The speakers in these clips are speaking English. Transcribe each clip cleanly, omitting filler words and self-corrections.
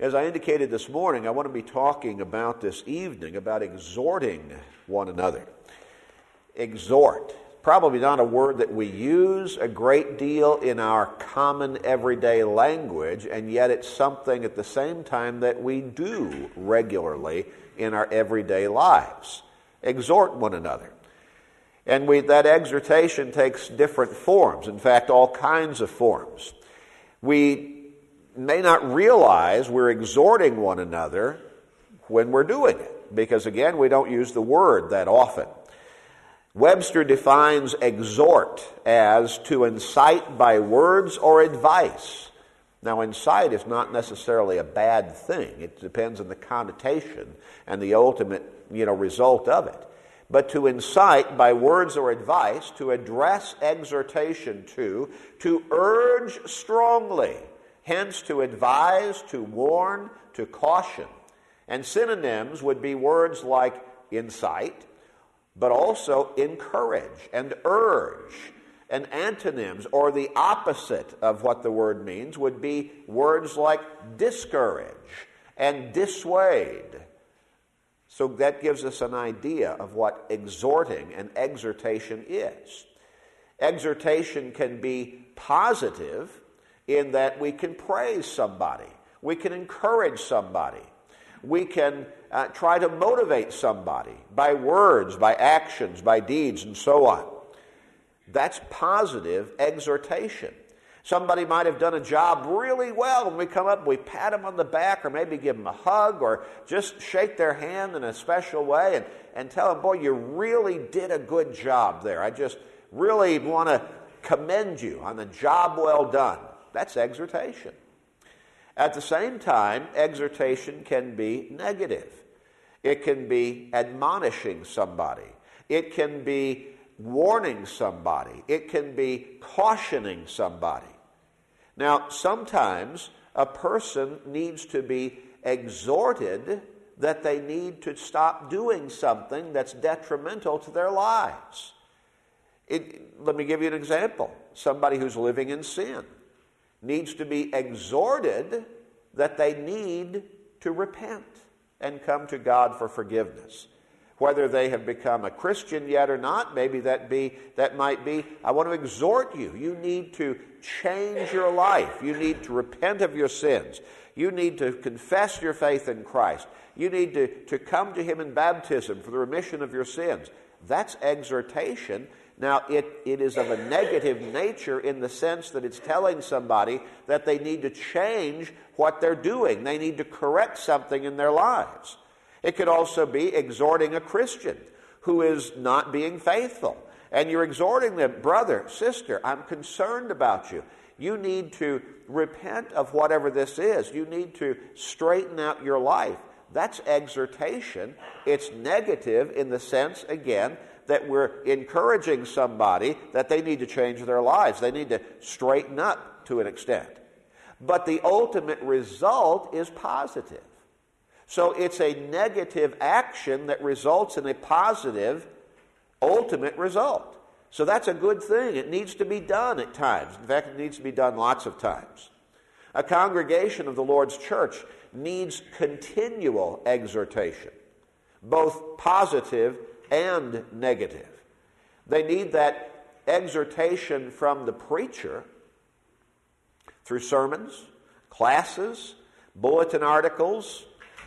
As I indicated this morning, I want to be talking about this evening about exhorting one another. Exhort. Probably not a word that we use a great deal in our common everyday language, and yet it's something at the same time that we do regularly in our everyday lives. Exhort one another. And that exhortation takes different forms, in fact, all kinds of forms. We may not realize we're exhorting one another when we're doing it, because again, we don't use the word that often. Webster defines exhort as to incite by words or advice. Now, incite is not necessarily a bad thing. It depends on the connotation and the ultimate, result of it. But to incite by words or advice, to address exhortation to urge strongly, hence to advise, to warn, to caution. And synonyms would be words like incite, but also encourage and urge. And antonyms, or the opposite of what the word means, would be words like discourage and dissuade. So that gives us an idea of what exhorting and exhortation is. Exhortation can be positive in that we can praise somebody, we can encourage somebody, we can try to motivate somebody by words, by actions, by deeds, and so on. That's positive exhortation. Somebody might have done a job really well, and we come up and we pat them on the back, or maybe give them a hug, or just shake their hand in a special way and tell them, boy, you really did a good job there. I just really want to commend you on the job well done. That's exhortation. At the same time, exhortation can be negative. It can be admonishing somebody. It can be warning somebody. It can be cautioning somebody. Now, sometimes a person needs to be exhorted that they need to stop doing something that's detrimental to their lives. Let me give you an example. Somebody who's living in sin needs to be exhorted that they need to repent and come to God for forgiveness. Whether they have become a Christian yet or not, maybe that might be, I want to exhort you. You need to change your life. You need to repent of your sins. You need to confess your faith in Christ. You need to come to Him in baptism for the remission of your sins. That's exhortation. Now, it is of a negative nature in the sense that it's telling somebody that they need to change what they're doing. They need to correct something in their lives. It could also be exhorting a Christian who is not being faithful. And you're exhorting them, brother, sister, I'm concerned about you. You need to repent of whatever this is. You need to straighten out your life. That's exhortation. It's negative in the sense, again, that we're encouraging somebody that they need to change their lives. They need to straighten up to an extent. But the ultimate result is positive. So it's a negative action that results in a positive ultimate result. So that's a good thing. It needs to be done at times. In fact, it needs to be done lots of times. A congregation of the Lord's church needs continual exhortation, both positive and negative. They need that exhortation from the preacher through sermons, classes, bulletin articles,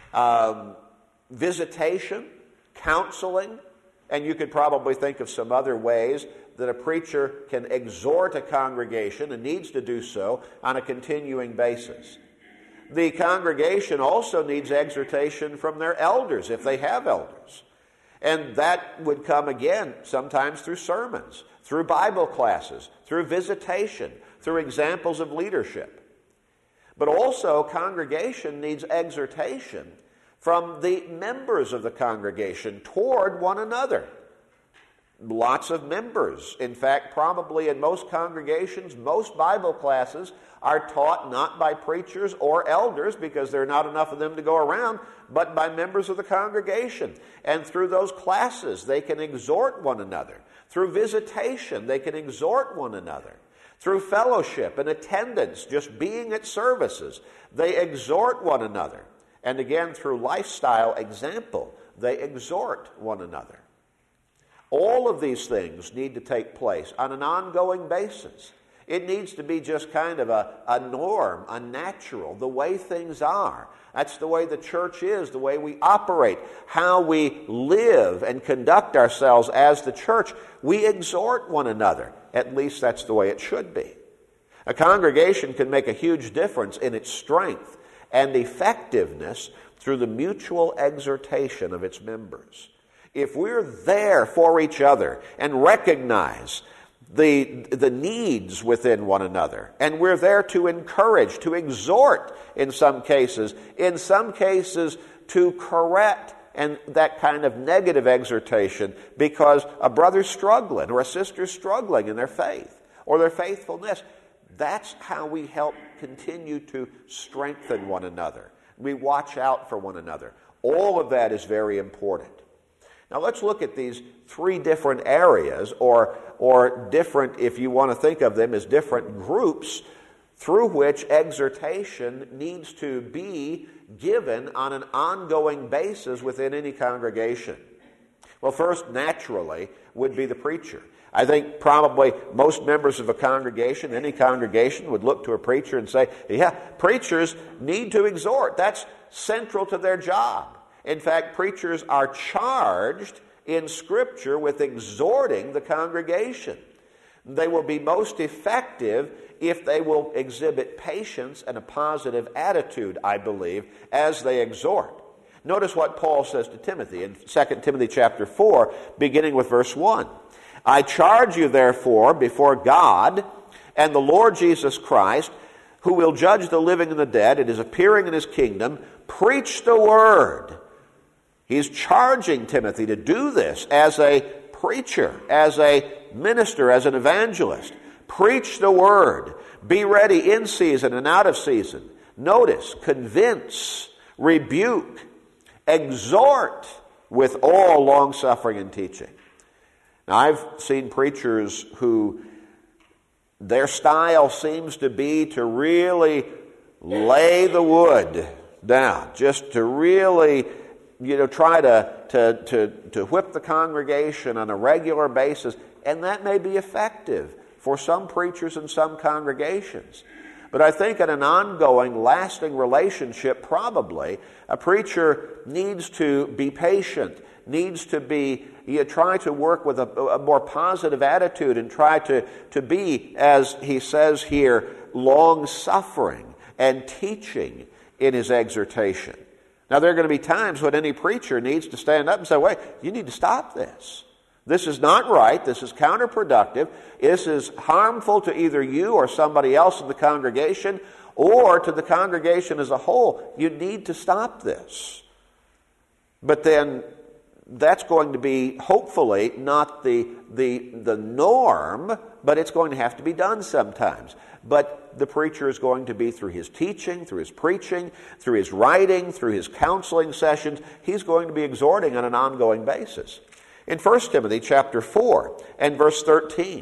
visitation, counseling, and you could probably think of some other ways that a preacher can exhort a congregation and needs to do so on a continuing basis. The congregation also needs exhortation from their elders, if they have elders. And that would come again sometimes through sermons, through Bible classes, through visitation, through examples of leadership. But also, congregation needs exhortation from the members of the congregation toward one another. Lots of members. In fact, probably in most congregations, most Bible classes are taught not by preachers or elders because there are not enough of them to go around, but by members of the congregation. And through those classes, they can exhort one another. Through visitation, they can exhort one another. Through fellowship and attendance, just being at services, they exhort one another. And again, through lifestyle example, they exhort one another. All of these things need to take place on an ongoing basis. It needs to be just kind of a norm, a natural, the way things are. That's the way the church is, the way we operate, how we live and conduct ourselves as the church. We exhort one another. At least that's the way it should be. A congregation can make a huge difference in its strength and effectiveness through the mutual exhortation of its members. If we're there for each other and recognize the needs within one another, and we're there to encourage, to exhort in some cases to correct and that kind of negative exhortation because a brother's struggling or a sister's struggling in their faith or their faithfulness. That's how we help continue to strengthen one another. We watch out for one another. All of that is very important. Now let's look at these three different areas, or different, if you want to think of them as different groups, through which exhortation needs to be given on an ongoing basis within any congregation. Well, first, naturally, would be the preacher. I think probably most members of a congregation, any congregation, would look to a preacher and say, yeah, preachers need to exhort. That's central to their job. In fact, preachers are charged in Scripture with exhorting the congregation. They will be most effective if they will exhibit patience and a positive attitude, I believe, as they exhort. Notice what Paul says to Timothy in 2 Timothy chapter 4, beginning with verse 1. I charge you, therefore, before God and the Lord Jesus Christ, who will judge the living and the dead at his appearing in his kingdom, preach the word. He's charging Timothy to do this as a preacher, as a minister, as an evangelist. Preach the word. Be ready in season and out of season. Notice, convince, rebuke, exhort with all long-suffering and teaching. Now, I've seen preachers who their style seems to be to really lay the wood down, just to really try to whip the congregation on a regular basis, and that may be effective for some preachers in some congregations. But I think in an ongoing, lasting relationship, probably, a preacher needs to be patient, needs to be, try to work with a more positive attitude and try to be, as he says here, long-suffering and teaching in his exhortation. Now, there are going to be times when any preacher needs to stand up and say, wait, you need to stop this. This is not right. This is counterproductive. This is harmful to either you or somebody else in the congregation or to the congregation as a whole. You need to stop this. But then that's going to be, hopefully, not the norm, but it's going to have to be done sometimes. But the preacher is going to be, through his teaching, through his preaching, through his writing, through his counseling sessions, he's going to be exhorting on an ongoing basis. In 1 Timothy chapter 4 and verse 13,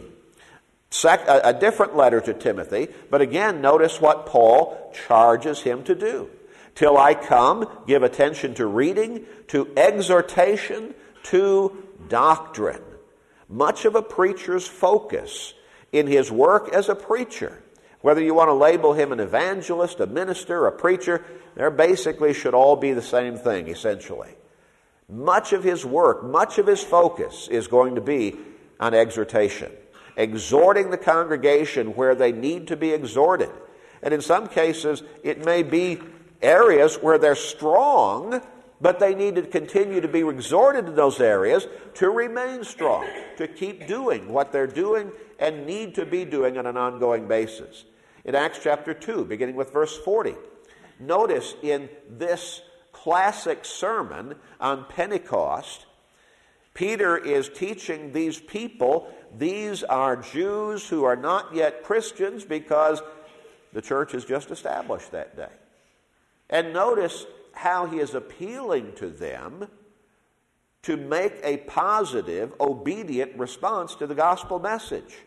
a different letter to Timothy, but again, notice what Paul charges him to do. Till I come, give attention to reading, to exhortation, to doctrine. Much of a preacher's focus in his work as a preacher, whether you want to label him an evangelist, a minister, a preacher, they basically should all be the same thing, essentially. Much of his work, much of his focus is going to be on exhortation, exhorting the congregation where they need to be exhorted. And in some cases, it may be areas where they're strong, but they need to continue to be exhorted in those areas to remain strong, to keep doing what they're doing and need to be doing on an ongoing basis. In Acts chapter 2, beginning with verse 40, notice in this classic sermon on Pentecost, Peter is teaching these people. These are Jews who are not yet Christians because the church is just established that day. And notice how he is appealing to them to make a positive, obedient response to the gospel message.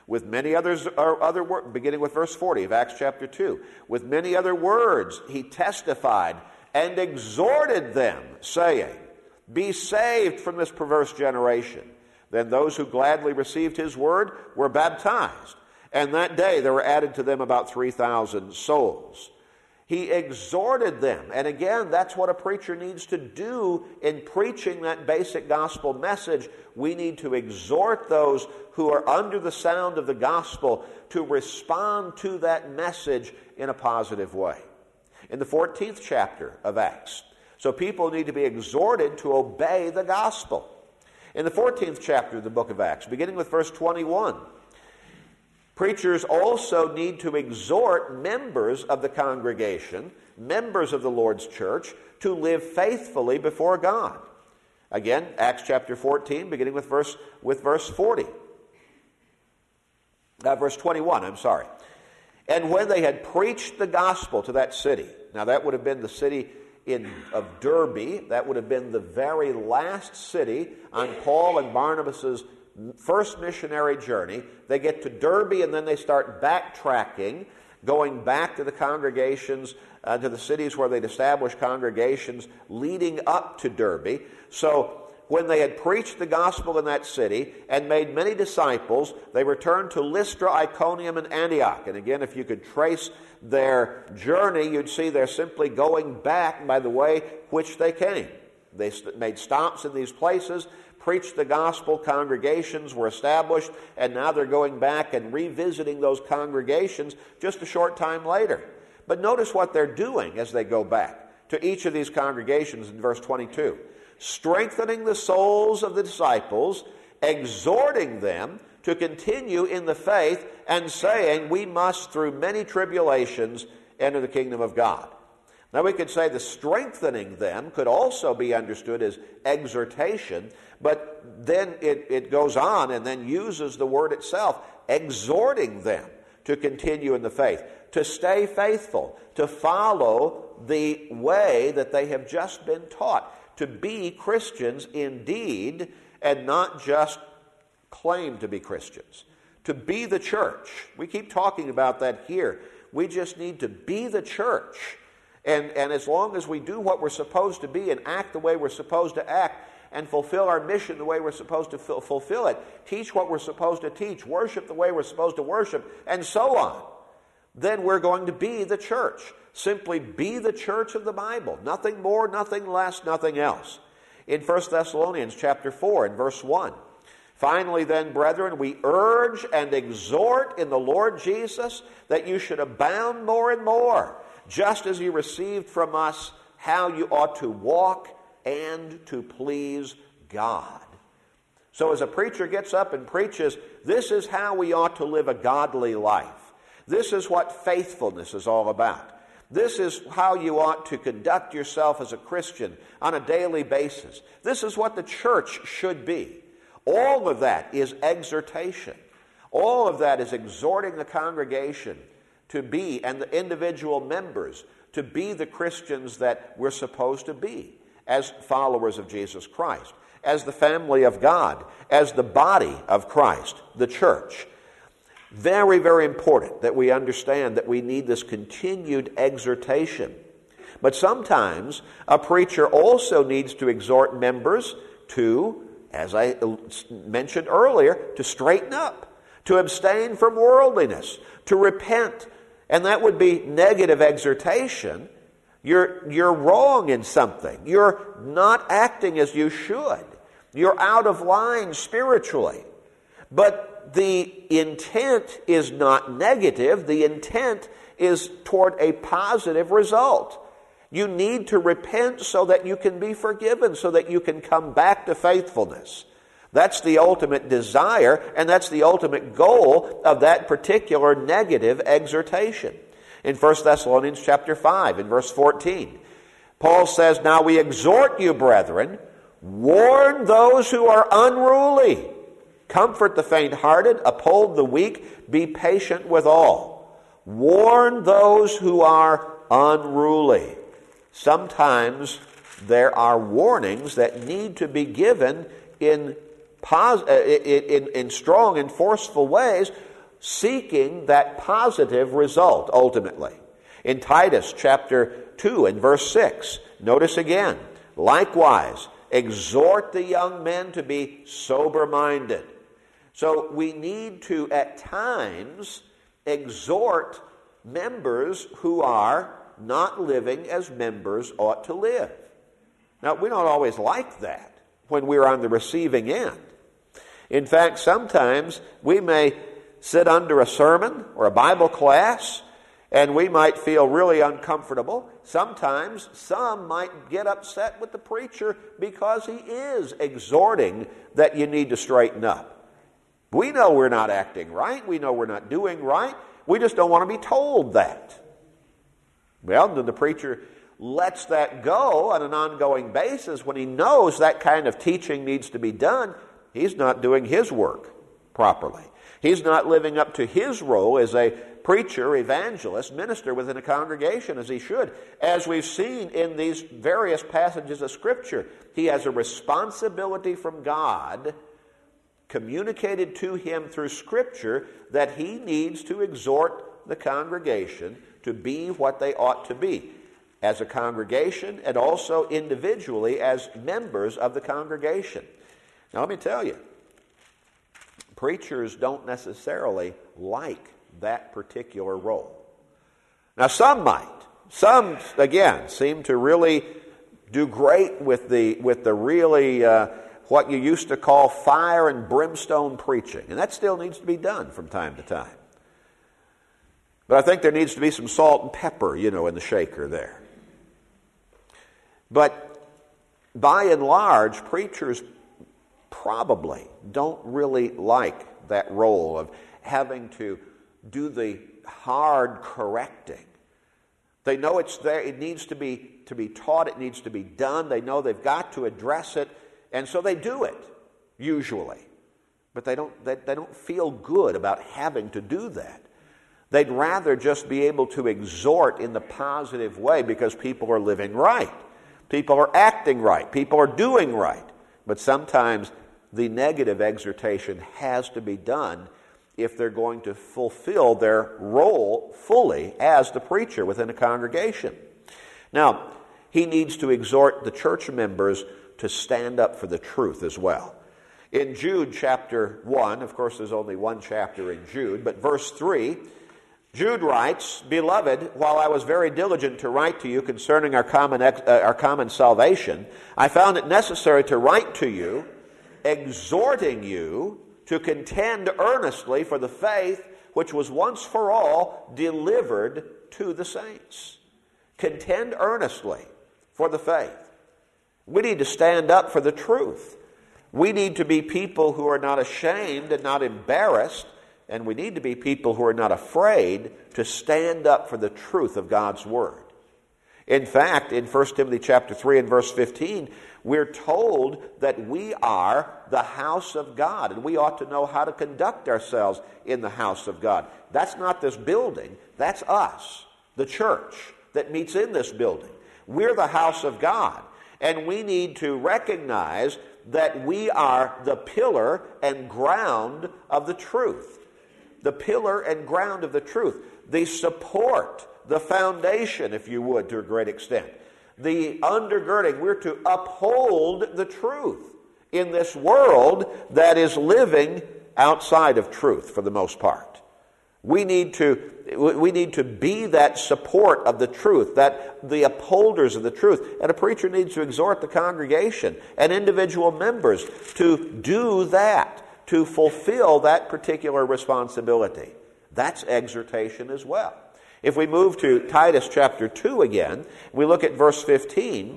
with many others, or other words, beginning with verse 40 of Acts chapter 2, with many other words he testified and exhorted them, saying, be saved from this perverse generation. Then those who gladly received his word were baptized, and that day there were added to them about 3,000 souls. He exhorted them, and again, that's what a preacher needs to do in preaching that basic gospel message. We need to exhort those who are under the sound of the gospel to respond to that message in a positive way. In the 14th chapter of Acts, so people need to be exhorted to obey the gospel. In the 14th chapter of the book of Acts, beginning with verse 21, preachers also need to exhort members of the congregation, members of the Lord's church, to live faithfully before God. Again, Acts chapter 14, beginning with verse 40. Verse 21, I'm sorry. And when they had preached the gospel to that city, now that would have been the city of Derbe, that would have been the very last city on Paul and Barnabas' first missionary journey. They get to Derbe and then they start backtracking, going back to the congregations, to the cities where they'd established congregations leading up to Derbe. So when they had preached the gospel in that city and made many disciples, they returned to Lystra, Iconium, and Antioch. And again, if you could trace their journey, you'd see they're simply going back by the way which they came. They made stops in these places, preached the gospel, congregations were established, and now they're going back and revisiting those congregations just a short time later. But notice what they're doing as they go back to each of these congregations in verse 22. Strengthening the souls of the disciples, exhorting them to continue in the faith, and saying, we must through many tribulations enter the kingdom of God. Now we could say the strengthening them could also be understood as exhortation, but then it goes on and then uses the word itself, exhorting them to continue in the faith, to stay faithful, to follow the way that they have just been taught, to be Christians indeed and not just claim to be Christians, to be the church. We keep talking about that here. We just need to be the church. And as long as we do what we're supposed to be and act the way we're supposed to act and fulfill our mission the way we're supposed to fulfill it, teach what we're supposed to teach, worship the way we're supposed to worship, and so on, then we're going to be the church. Simply be the church of the Bible. Nothing more, nothing less, nothing else. In 1 Thessalonians chapter 4 and verse 1, finally then, brethren, we urge and exhort in the Lord Jesus that you should abound more and more, just as you received from us how you ought to walk and to please God. So as a preacher gets up and preaches, this is how we ought to live a godly life. This is what faithfulness is all about. This is how you ought to conduct yourself as a Christian on a daily basis. This is what the church should be. All of that is exhortation. All of that is exhorting the congregation to be, and the individual members, to be the Christians that we're supposed to be as followers of Jesus Christ, as the family of God, as the body of Christ, the church. Very, very important that we understand that we need this continued exhortation. But sometimes a preacher also needs to exhort members to, as I mentioned earlier, to straighten up, to abstain from worldliness, to repent. And that would be negative exhortation. You're wrong in something. You're not acting as you should. You're out of line spiritually. But the intent is not negative. The intent is toward a positive result. You need to repent so that you can be forgiven, so that you can come back to faithfulness. That's the ultimate desire, and that's the ultimate goal of that particular negative exhortation. In 1 Thessalonians chapter 5, in verse 14, Paul says, now we exhort you, brethren, warn those who are unruly, comfort the faint-hearted, uphold the weak, be patient with all. Warn those who are unruly. Sometimes there are warnings that need to be given in strong and forceful ways seeking that positive result ultimately. In Titus chapter 2 and verse 6, notice again, likewise, exhort the young men to be sober-minded. So we need to, at times, exhort members who are not living as members ought to live. Now, we don't always like that when we're on the receiving end. In fact, sometimes we may sit under a sermon or a Bible class and we might feel really uncomfortable. Sometimes some might get upset with the preacher because he is exhorting that you need to straighten up. We know we're not acting right. We know we're not doing right. We just don't want to be told that. Well, then the preacher lets that go on an ongoing basis. When he knows that kind of teaching needs to be done, he's not doing his work properly. He's not living up to his role as a preacher, evangelist, minister within a congregation as he should. As we've seen in these various passages of Scripture, he has a responsibility from God communicated to him through Scripture that he needs to exhort the congregation to be what they ought to be as a congregation and also individually as members of the congregation. Now let me tell you, preachers don't necessarily like that particular role. Now some might. Some, again, seem to really do great with the really what you used to call fire and brimstone preaching. And that still needs to be done from time to time. But I think there needs to be some salt and pepper, in the shaker there. But by and large, preachers probably don't really like that role of having to do the hard correcting. They know it's there, it needs to be taught, it needs to be done, they know they've got to address it, and so they do it, usually. But they don't feel good about having to do that. They'd rather just be able to exhort in the positive way because people are living right. People are acting right. People are doing right. But sometimes the negative exhortation has to be done if they're going to fulfill their role fully as the preacher within a congregation. Now, he needs to exhort the church members to stand up for the truth as well. In Jude chapter 1, of course there's only one chapter in Jude, but verse 3, Jude writes, Beloved, while I was very diligent to write to you concerning our common salvation, I found it necessary to write to you, exhorting you to contend earnestly for the faith which was once for all delivered to the saints. Contend earnestly for the faith. We need to stand up for the truth. We need to be people who are not ashamed and not embarrassed, and we need to be people who are not afraid to stand up for the truth of God's Word. In fact, in 1 Timothy chapter 3 and verse 15, we're told that we are the house of God, and we ought to know how to conduct ourselves in the house of God. That's not this building, that's us, the church that meets in this building. We're the house of God, and we need to recognize that we are the pillar and ground of the truth. The pillar and ground of the truth. The support, the foundation, if you would, to a great extent. The undergirding, we're to uphold the truth in this world that is living outside of truth for the most part. We need to be that support of the truth, that the upholders of the truth. And a preacher needs to exhort the congregation and individual members to do that, to fulfill that particular responsibility. That's exhortation as well. If we move to Titus chapter 2 again, we look at verse 15,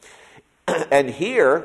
and here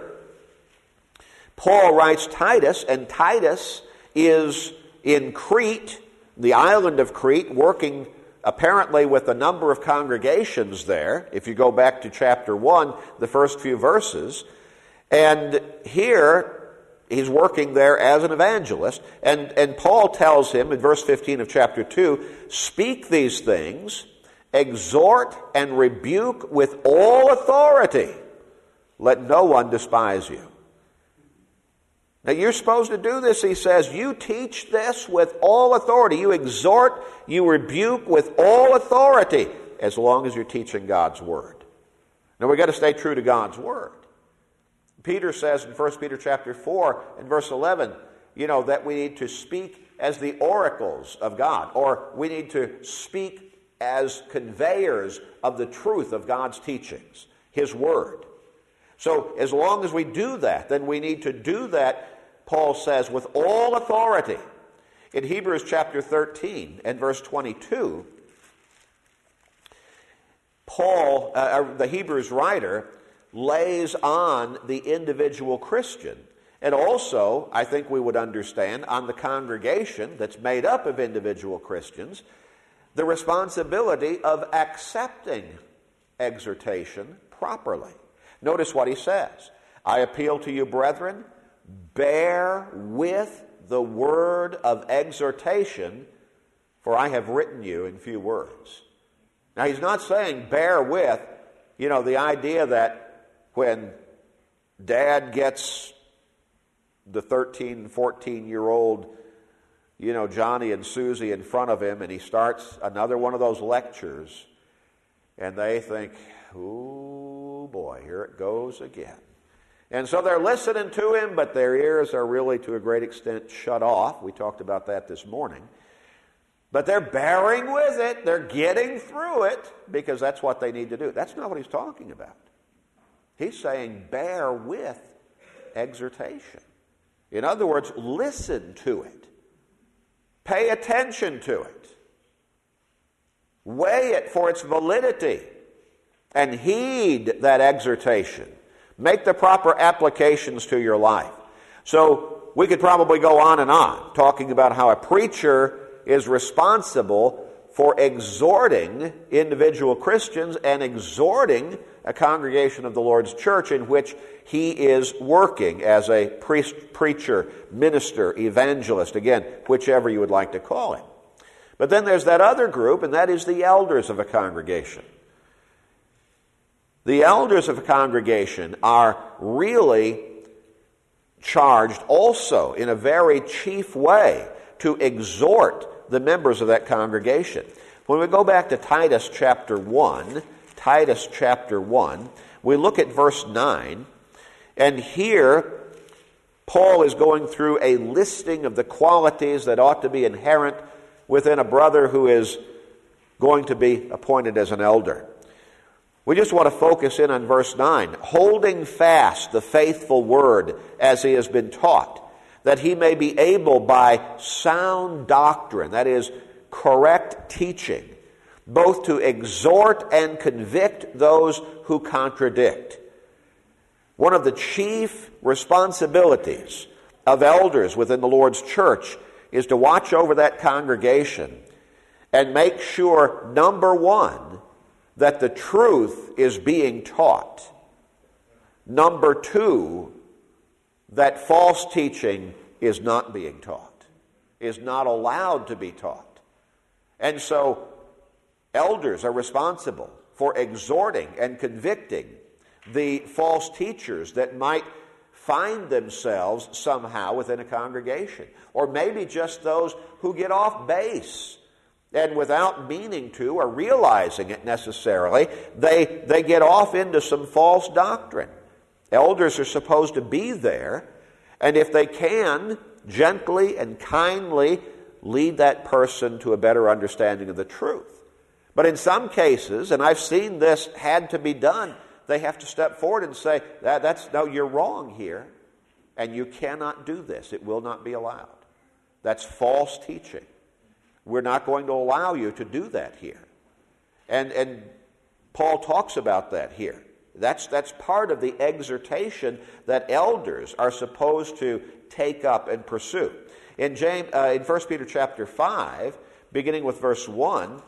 Paul writes Titus, and Titus is in Crete, the island of Crete, working apparently with a number of congregations there, if you go back to chapter 1, the first few verses. And here he's working there as an evangelist, and Paul tells him in verse 15 of chapter 2, Speak these things, exhort and rebuke with all authority. Let no one despise you. Now you're supposed to do this, he says. You teach this with all authority. You exhort, you rebuke with all authority, as long as you're teaching God's Word. Now we've got to stay true to God's Word. Peter says in 1 Peter chapter 4 and verse 11, that we need to speak as the oracles of God, or we need to speak as conveyors of the truth of God's teachings, His Word. So as long as we do that, then we need to do that, Paul says, with all authority. In Hebrews chapter 13 and verse 22, Paul, the Hebrews writer, lays on the individual Christian, and also, I think we would understand, on the congregation that's made up of individual Christians, the responsibility of accepting exhortation properly. Notice what he says. I appeal to you, brethren, bear with the word of exhortation, for I have written you in few words. Now, he's not saying bear with, the idea that when Dad gets the 13, 14-year-old, Johnny and Susie in front of him, and he starts another one of those lectures, and they think, oh boy, here it goes again. And so they're listening to him, but their ears are really, to a great extent, shut off. We talked about that this morning. But they're bearing with it. They're getting through it because that's what they need to do. That's not what he's talking about. He's saying bear with exhortation. In other words, listen to it. Pay attention to it. Weigh it for its validity and heed that exhortation. Make the proper applications to your life. So we could probably go on and on talking about how a preacher is responsible for exhorting individual Christians and exhorting a congregation of the Lord's church in which he is working as a priest, preacher, minister, evangelist, again, whichever you would like to call it. But then there's that other group, and that is the elders of a congregation. The elders of a congregation are really charged also in a very chief way to exhort the members of that congregation. When we go back to Titus chapter 1, we look at verse 9, and here Paul is going through a listing of the qualities that ought to be inherent within a brother who is going to be appointed as an elder. We just want to focus in on verse 9. Holding fast the faithful word as he has been taught, that he may be able by sound doctrine, that is, correct teaching, both to exhort and convict those who contradict. One of the chief responsibilities of elders within the Lord's church is to watch over that congregation and make sure, number one, that the truth is being taught. Number two, that false teaching is not being taught, is not allowed to be taught. And so elders are responsible for exhorting and convicting the false teachers that might find themselves somehow within a congregation, or maybe just those who get off base and without meaning to or realizing it necessarily, they get off into some false doctrine. Elders are supposed to be there, and if they can, gently and kindly lead that person to a better understanding of the truth. But in some cases, and I've seen this had to be done, they have to step forward and say, no, you're wrong here, and you cannot do this. It will not be allowed. That's false teaching. We're not going to allow you to do that here. And Paul talks about that here. That's part of the exhortation that elders are supposed to take up and pursue. In 1 Peter chapter 5, beginning with verse 1,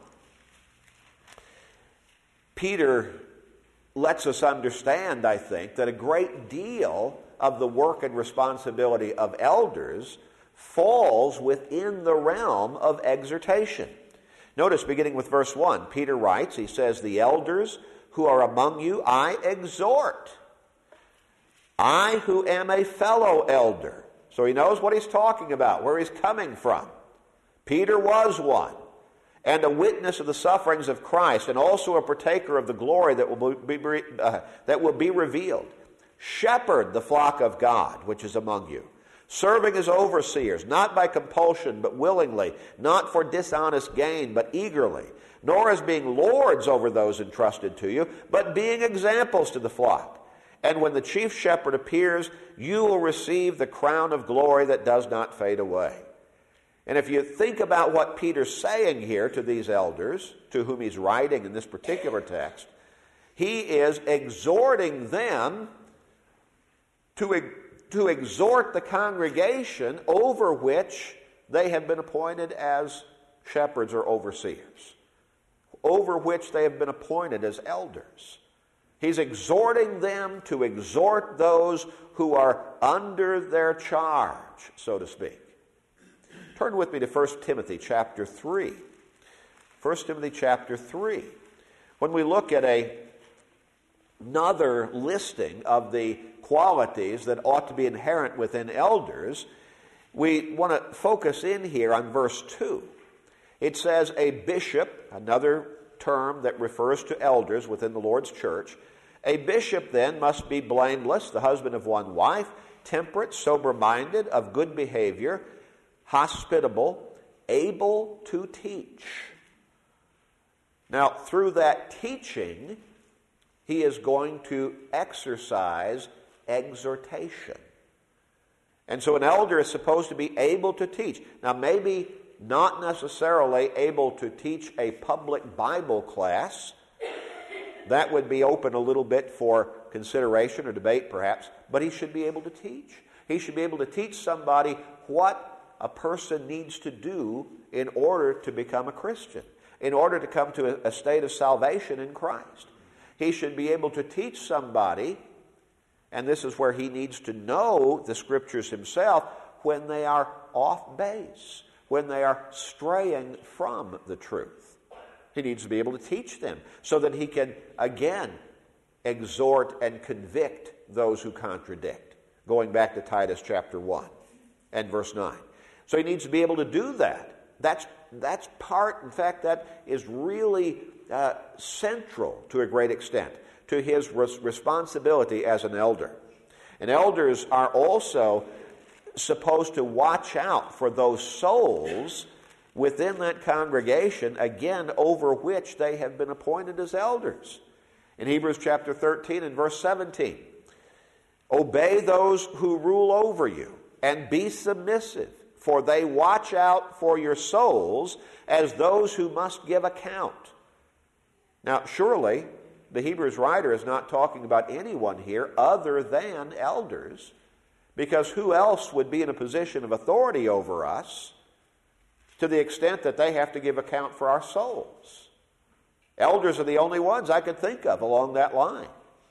Peter lets us understand, I think, that a great deal of the work and responsibility of elders falls within the realm of exhortation. Notice, beginning with verse 1, Peter writes, he says, the elders who are among you, I exhort. I who am a fellow elder. So he knows what he's talking about, where he's coming from. Peter was one, and a witness of the sufferings of Christ, and also a partaker of the glory that will be revealed. Shepherd the flock of God, which is among you, serving as overseers, not by compulsion, but willingly, not for dishonest gain, but eagerly, nor as being lords over those entrusted to you, but being examples to the flock. And when the chief shepherd appears, you will receive the crown of glory that does not fade away. And if you think about what Peter's saying here to these elders, to whom he's writing in this particular text, he is exhorting them to exhort the congregation over which they have been appointed as shepherds or overseers, over which they have been appointed as elders. He's exhorting them to exhort those who are under their charge, so to speak. Turn with me to 1 Timothy chapter 3. 1 Timothy chapter 3. When we look at another listing of the qualities that ought to be inherent within elders, we want to focus in here on verse 2. It says a bishop, another term that refers to elders within the Lord's church. A bishop then must be blameless, the husband of one wife, temperate, sober-minded, of good behavior, hospitable, able to teach. Now, through that teaching, he is going to exercise exhortation. And so an elder is supposed to be able to teach. Now, maybe not necessarily able to teach a public Bible class. That would be open a little bit for consideration or debate, perhaps. But he should be able to teach. He should be able to teach somebody what a person needs to do in order to become a Christian, in order to come to a state of salvation in Christ. He should be able to teach somebody, and this is where he needs to know the Scriptures himself, when they are off base, when they are straying from the truth. He needs to be able to teach them so that he can, again, exhort and convict those who contradict. Going back to Titus chapter 1 and verse 9. So he needs to be able to do that. That's part, in fact, that is really central to a great extent to his responsibility as an elder. And elders are also supposed to watch out for those souls within that congregation, again, over which they have been appointed as elders. In Hebrews chapter 13 and verse 17, obey those who rule over you, and be submissive, for they watch out for your souls as those who must give account. Now, surely, the Hebrews writer is not talking about anyone here other than elders, because who else would be in a position of authority over us to the extent that they have to give account for our souls? Elders are the only ones I could think of along that line.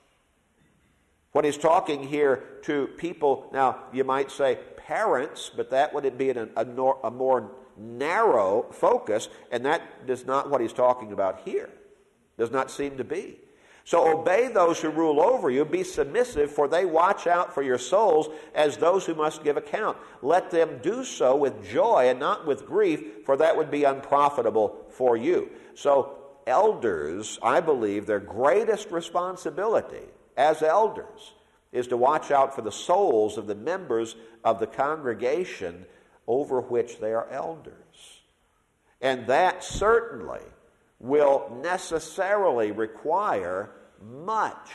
When he's talking here to people, now you might say parents, but that would be a more narrow focus, and that is not what he's talking about here. Does not seem to be. So obey those who rule over you, be submissive, for they watch out for your souls as those who must give account. Let them do so with joy and not with grief, for that would be unprofitable for you. So elders, I believe, their greatest responsibility as elders is to watch out for the souls of the members of the congregation over which they are elders. And that certainly will necessarily require much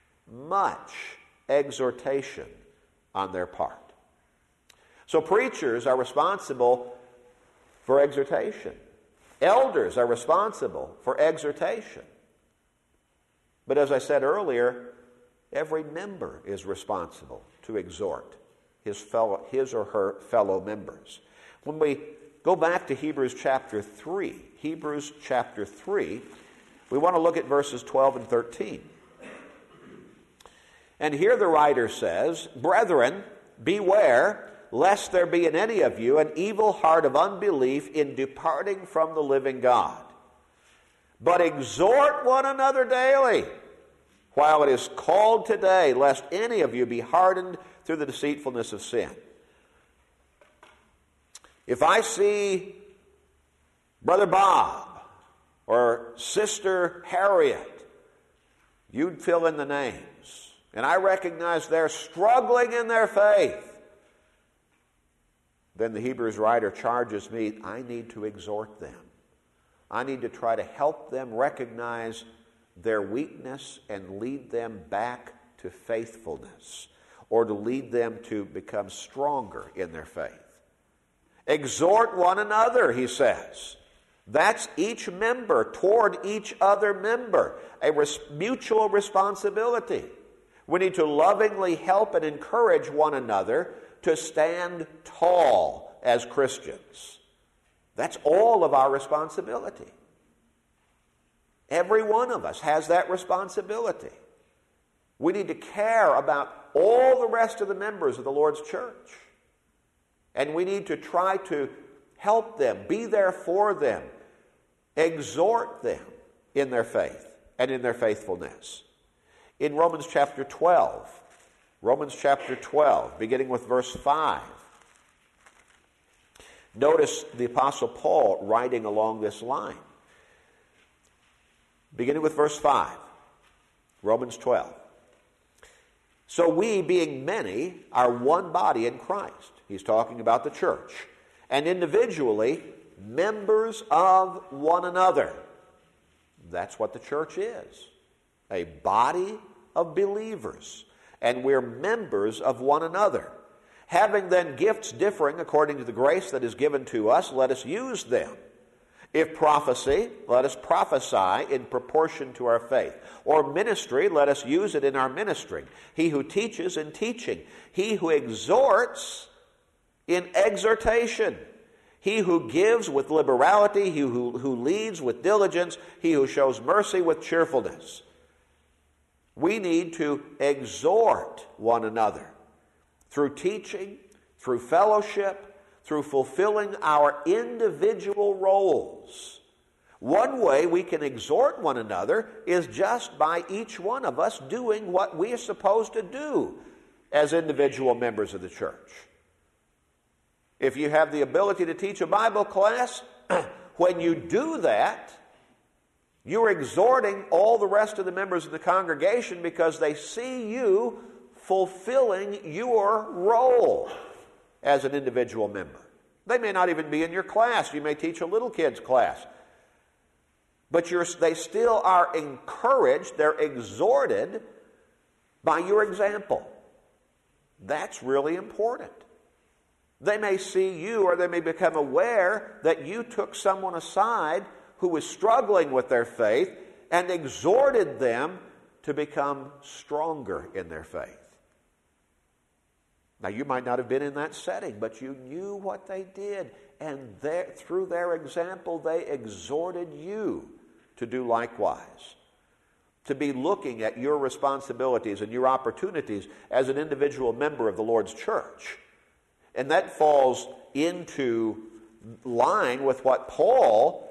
exhortation on their part. So preachers are responsible for exhortation. Elders are responsible for exhortation. But as I said earlier, every member is responsible to exhort his or her fellow members. When we go back to Hebrews chapter 3, we want to look at verses 12 and 13. And here the writer says, brethren, beware, lest there be in any of you an evil heart of unbelief in departing from the living God. But exhort one another daily, while it is called today, lest any of you be hardened through the deceitfulness of sin. If I see Brother Bob or Sister Harriet, you'd fill in the names, and I recognize they're struggling in their faith, then the Hebrews writer charges me, I need to exhort them. I need to try to help them recognize their weakness and lead them back to faithfulness, or to lead them to become stronger in their faith. Exhort one another, he says. That's each member toward each other member, a mutual responsibility. We need to lovingly help and encourage one another to stand tall as Christians. That's all of our responsibility. Every one of us has that responsibility. We need to care about all the rest of the members of the Lord's church. And we need to try to help them, be there for them, exhort them in their faith and in their faithfulness. In Romans chapter 12, beginning with verse 5, notice the Apostle Paul writing along this line. Beginning with verse 5, Romans 12. So we, being many, are one body in Christ. He's talking about the church. And individually, members of one another. That's what the church is. A body of believers. And we're members of one another. Having then gifts differing according to the grace that is given to us, let us use them. If prophecy, let us prophesy in proportion to our faith. Or ministry, let us use it in our ministry. He who teaches in teaching. He who exhorts in exhortation. He who gives with liberality. He who leads with diligence. He who shows mercy with cheerfulness. We need to exhort one another through teaching, through fellowship, through fulfilling our individual roles. One way we can exhort one another is just by each one of us doing what we are supposed to do as individual members of the church. If you have the ability to teach a Bible class, when you do that, you're exhorting all the rest of the members of the congregation because they see you fulfilling your role as an individual member. They may not even be in your class. You may teach a little kid's class. But they still are encouraged, they're exhorted by your example. That's really important. They may see you, or they may become aware that you took someone aside who was struggling with their faith and exhorted them to become stronger in their faith. Now, you might not have been in that setting, but you knew what they did, and through their example, they exhorted you to do likewise, to be looking at your responsibilities and your opportunities as an individual member of the Lord's church. And that falls into line with what Paul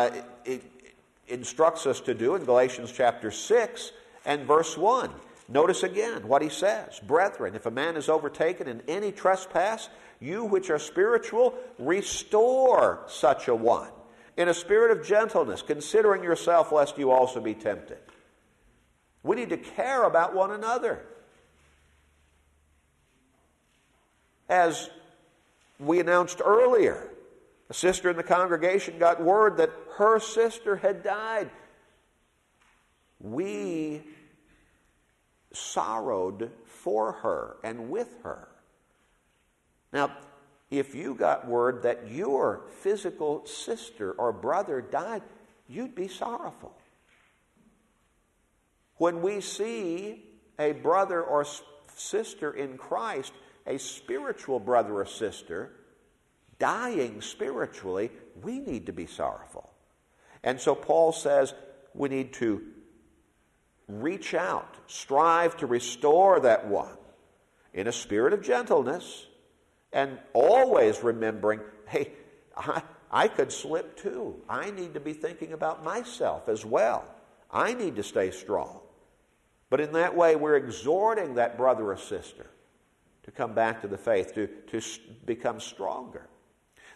instructs us to do in Galatians chapter 6 and verse 1. Notice again what he says. Brethren, if a man is overtaken in any trespass, you which are spiritual, restore such a one in a spirit of gentleness, considering yourself lest you also be tempted. We need to care about one another. As we announced earlier, a sister in the congregation got word that her sister had died. We sorrowed for her and with her. Now, if you got word that your physical sister or brother died, you'd be sorrowful. When we see a brother or sister in Christ, a spiritual brother or sister, dying spiritually, we need to be sorrowful. And so Paul says we need to reach out, strive to restore that one in a spirit of gentleness, and always remembering, hey, I could slip too. I need to be thinking about myself as well. I need to stay strong. But in that way, we're exhorting that brother or sister to come back to the faith, to become stronger.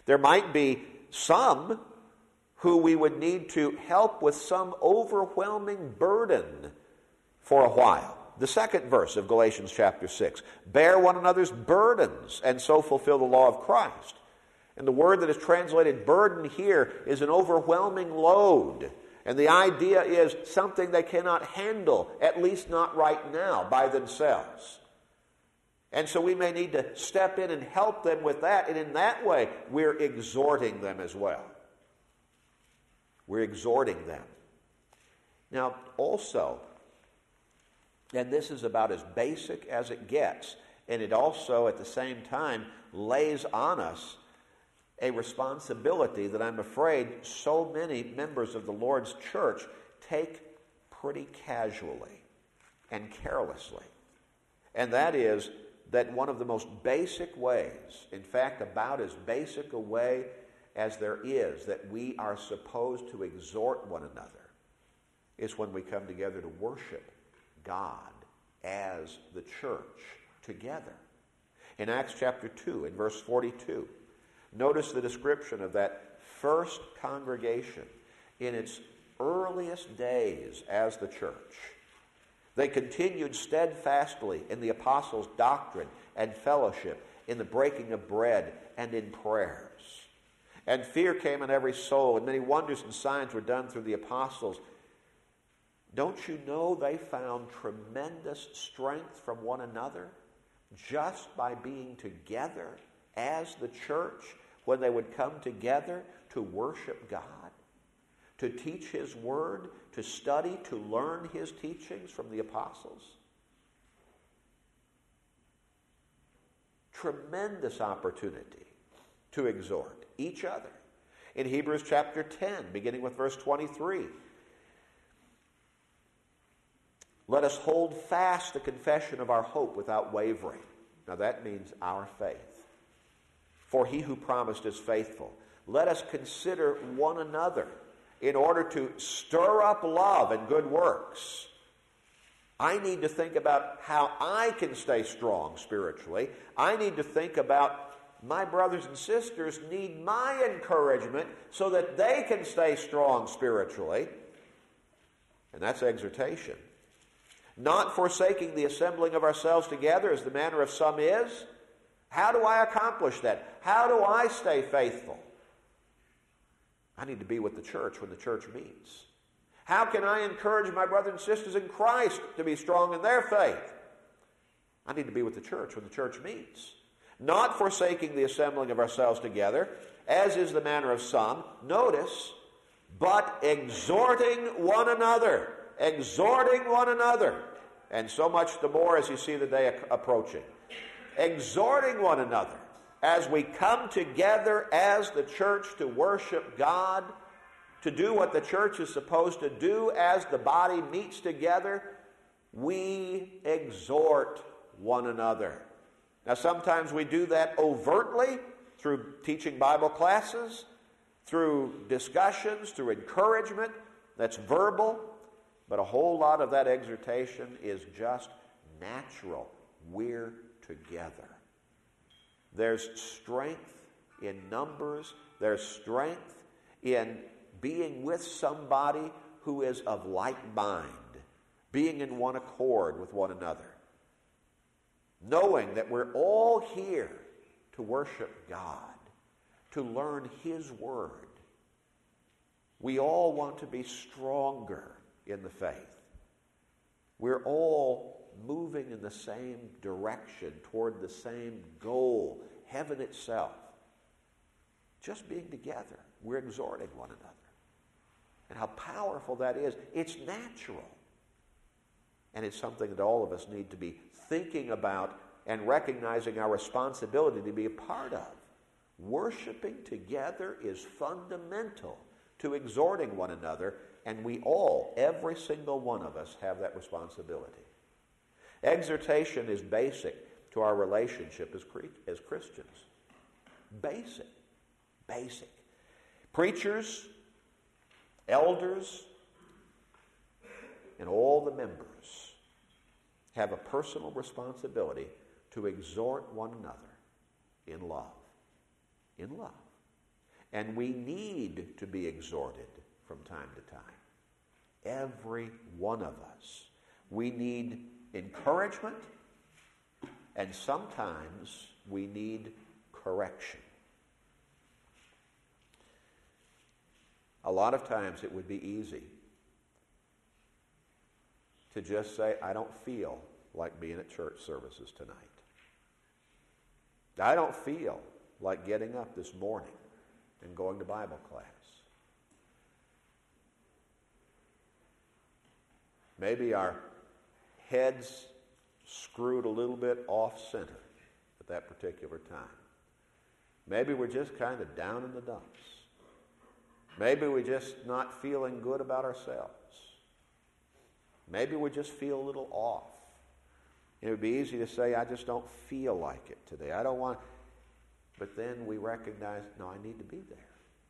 There might be some who we would need to help with some overwhelming burden for a while. The second verse of Galatians chapter 6, bear one another's burdens and so fulfill the law of Christ. And the word that is translated burden here is an overwhelming load. And the idea is something they cannot handle, at least not right now, by themselves. And so we may need to step in and help them with that. And in that way, we're exhorting them as well. We're exhorting them. Now, also, and this is about as basic as it gets, and it also, at the same time, lays on us a responsibility that I'm afraid so many members of the Lord's church take pretty casually and carelessly. And that is that one of the most basic ways, in fact, about as basic a way as there is that we are supposed to exhort one another, is when we come together to worship God as the church together. In Acts chapter 2, in verse 42, notice the description of that first congregation in its earliest days as the church. They continued steadfastly in the apostles' doctrine and fellowship, in the breaking of bread and in prayers. And fear came on every soul, and many wonders and signs were done through the apostles. Don't you know they found tremendous strength from one another just by being together as the church when they would come together to worship God, to teach His Word, to study, to learn His teachings from the apostles? Tremendous opportunity to exhort each other. In Hebrews chapter 10, beginning with verse 23, let us hold fast the confession of our hope without wavering. Now that means our faith. For He who promised is faithful. Let us consider one another in order to stir up love and good works. I need to think about how I can stay strong spiritually. I need to think about my brothers and sisters need my encouragement so that they can stay strong spiritually. And that's exhortation. Not forsaking the assembling of ourselves together as the manner of some is. How do I accomplish that? How do I stay faithful? I need to be with the church when the church meets. How can I encourage my brothers and sisters in Christ to be strong in their faith? I need to be with the church when the church meets. Not forsaking the assembling of ourselves together, as is the manner of some, notice, but exhorting one another. Exhorting one another. And so much the more as you see the day approaching. Exhorting one another as we come together as the church to worship God, to do what the church is supposed to do as the body meets together. We exhort one another. Now, sometimes we do that overtly through teaching Bible classes, through discussions, through encouragement. That's verbal. But a whole lot of that exhortation is just natural. We're together. There's strength in numbers. There's strength in being with somebody who is of like mind, being in one accord with one another. Knowing that we're all here to worship God, to learn His Word. We all want to be stronger in the faith. We're all moving in the same direction toward the same goal, heaven itself. Just being together, we're exhorting one another. And how powerful that is. It's natural. And it's something that all of us need to be thinking about and recognizing our responsibility to be a part of. Worshiping together is fundamental to exhorting one another, and we all, every single one of us, have that responsibility. Exhortation is basic to our relationship as Christians. Basic. Basic. Preachers, elders, and all the members have a personal responsibility to exhort one another in love. In love. And we need to be exhorted from time to time. Every one of us. We need encouragement, and sometimes we need correction. A lot of times it would be easy to just say, I don't feel like being at church services tonight. I don't feel like getting up this morning and going to Bible class. Maybe our heads screwed a little bit off center at that particular time. Maybe we're just kind of down in the dumps. Maybe we're just not feeling good about ourselves. Maybe we just feel a little off. It would be easy to say, I just don't feel like it today. I don't want. But then we recognize, no, I need to be there.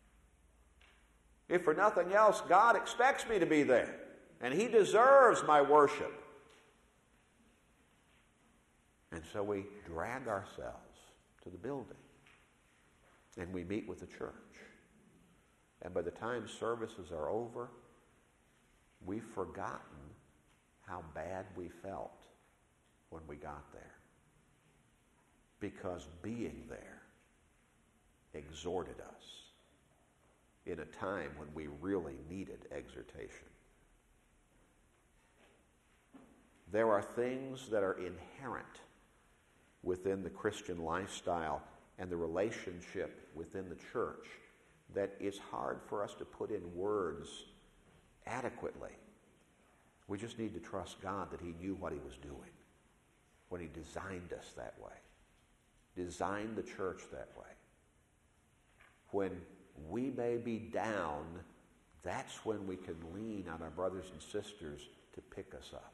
If for nothing else, God expects me to be there. And He deserves my worship. And so we drag ourselves to the building. And we meet with the church. And by the time services are over, we've forgotten how bad we felt when we got there. Because being there exhorted us in a time when we really needed exhortation. There are things that are inherent within the Christian lifestyle and the relationship within the church that is hard for us to put in words adequately. We just need to trust God that He knew what He was doing when He designed us that way, designed the church that way. When we may be down, that's when we can lean on our brothers and sisters to pick us up.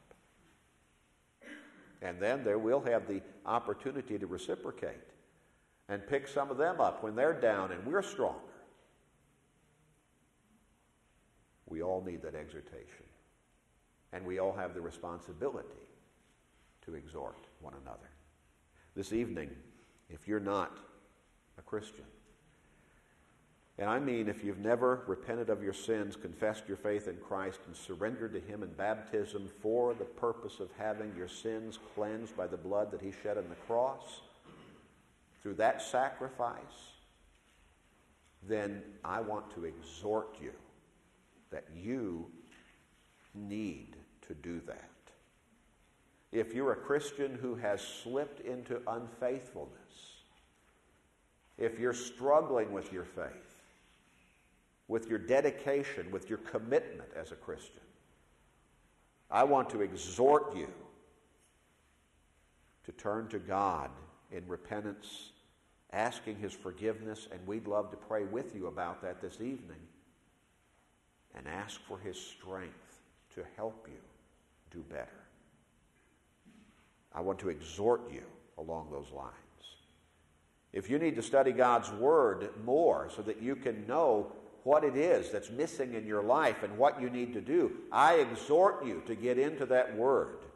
And then we'll have the opportunity to reciprocate and pick some of them up when they're down and we're stronger. We all need that exhortation. And we all have the responsibility to exhort one another. This evening, if you're not a Christian, and I mean if you've never repented of your sins, confessed your faith in Christ, and surrendered to Him in baptism for the purpose of having your sins cleansed by the blood that He shed on the cross, through that sacrifice, then I want to exhort you that you need to do that. If you're a Christian who has slipped into unfaithfulness, if you're struggling with your faith, with your dedication, with your commitment as a Christian, I want to exhort you to turn to God in repentance, asking His forgiveness, and we'd love to pray with you about that this evening, and ask for His strength to help you do better. I want to exhort you along those lines. If you need to study God's Word more so that you can know what it is that's missing in your life and what you need to do, I exhort you to get into that Word